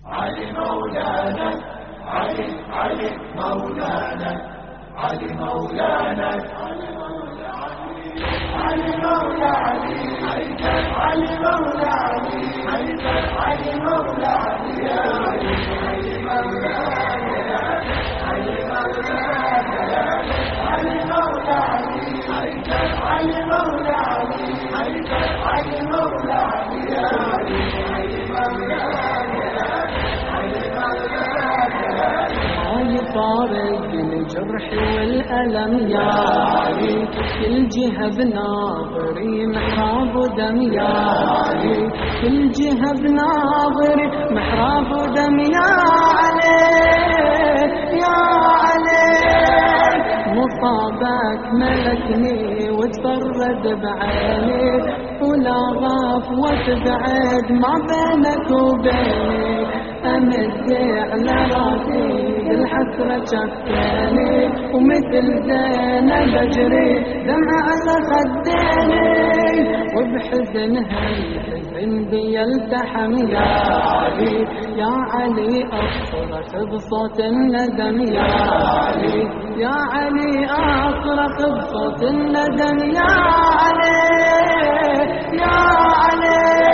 علي مولانا، علي علي مولانا، علي مولانا، علي مولا علي، علي مولا علي، علي مولا علي، علي مولا علي، يا علي علي مولانا، علي مولانا، علي مولا علي، علي مولا علي، علي مولا علي، يا علي علي مولانا، علي مولانا. يفارق الجرح والألم يا علي، كل جهة بناظري محراب ودم يا علي، كل جهة بناظري محراب ودم يا علي، يا علي. مصابك ملكني وتفرد بعيني، ولا غاف وتبعد ما بينك وبيني، أمد على راسي بالحسرة شفتني، ومثل زينب أجري دمع على خديني، وبحزنها الحزن بي التحم يا علي، يا علي أصرخ بصوت الندم يا علي، يا علي أصرخ بصوت الندم يا علي، يا علي.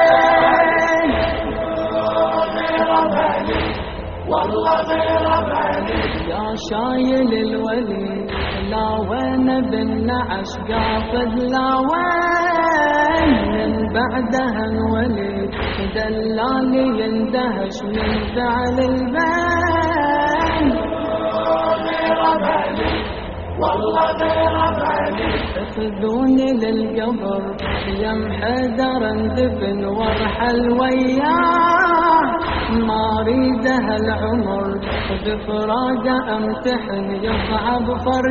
والله غير بالي يا شايل الولي لا وين بالنعش قاصد لا وين، من بعدها الولي دلالي يندهش من فعل البين. غير بالي والله غير بالي، اخذوني للقبر يم حدر اندفن وارحل وياه، ما اريدها العمر بفراقه امتحن يصعب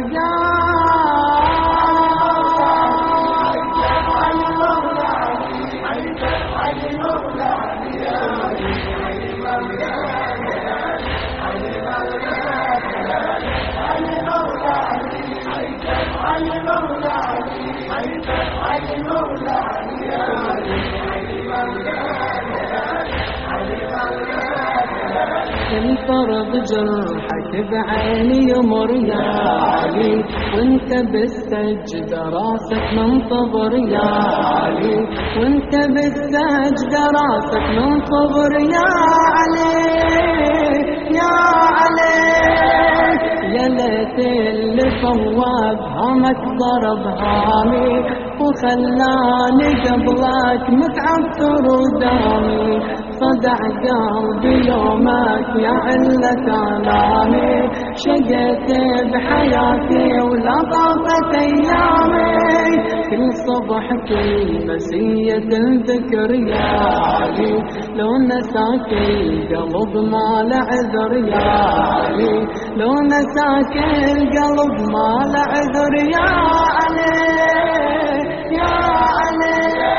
الفرض جرحك بعيني يمر يا علي، وانت بالسجد راسك منتظر يا علي، وانت بالسجد راسك منتظر يا علي، يا علي. يا ليت اللي صواب همك ضرب هامي، وخلاني قبلك متعثر ودامي، صدع قلبي يومك يا علة آلامي، شقيت بحياتي ولا طافت أيامي، كل صبح كل مسية ذكر يا علي، لو نساك القلب ما له عذر يا علي، لو نساك القلب ما له عذر يا علي، يا علي.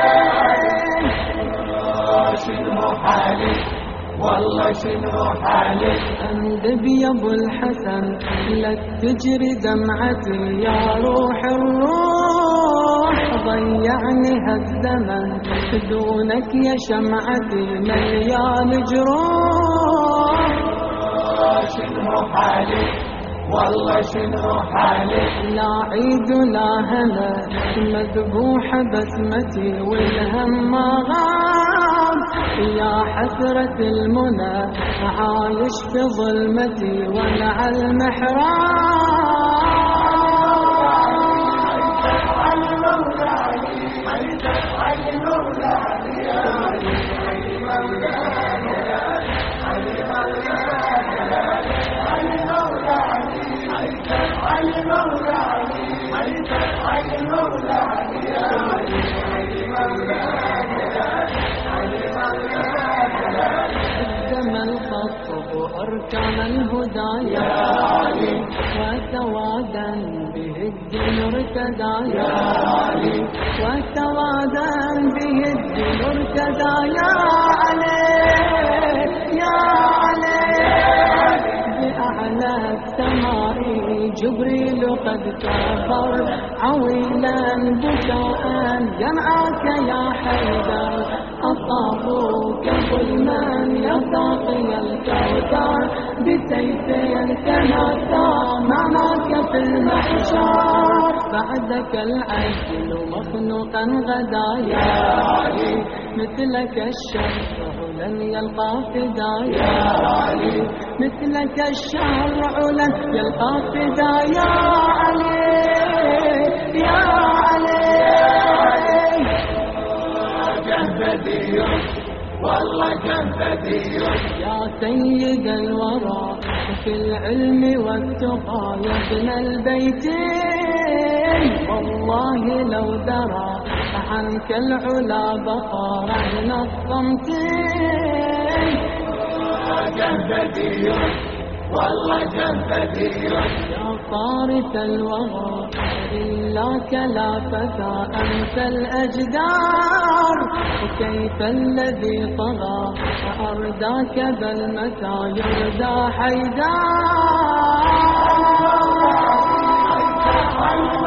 شنو حالي والله شنو حالي، اندب يا ابو الحسن لك تجري دمعتي يا روح الروح، ضيعني هالزمن دونك يا شمعتي مليان جروح. شنو حالي والله شنو حالي، لا عيد ولا هنا مذبوحة بسمتي والهم ما غاب، يا حسرة المنى عايش في ظلمتي وانا على الخطب وأركان الهدى يا علي، وتوادا به الدين ارتدى يا علي، وتوادا به الدين ارتدى يا علي، يا علي. بأعلى السماء جبريل قد كفر عويلا بكاء ينعاك يا حيدر، أصابوك ظلما يا ساقي بسيفين تناثى معك في المحشر بعدك العجل مخنوقا غدا يا علي مثلك الشرع لن يلقى فدايا يا علي مثلك الشرع لن يلقى فدايا يا علي يا علي جنبتي والله جنبتي يا سيد الورى في العلم والتقى يا ابن البيتين والله لو درى عنك العلا بقى رهن الصمتين جنبتي والله جنبتي يا فارس الوغى إلاك لا فتى أنت الأجدار وكيف الذي طغى أرداك بل متى يردى حيدار